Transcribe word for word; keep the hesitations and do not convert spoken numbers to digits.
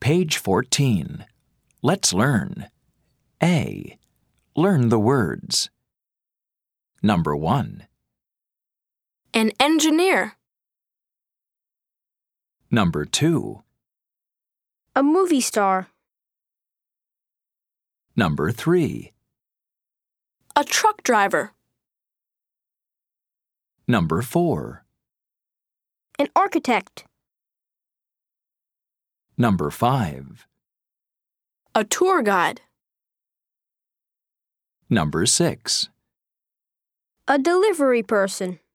Page fourteen. Let's learn. A. Learn the words. Number one. An engineer. Number two. A movie star. Number three. A truck driver. Number four. An architect. Number five. A tour guide. Number six. A delivery person.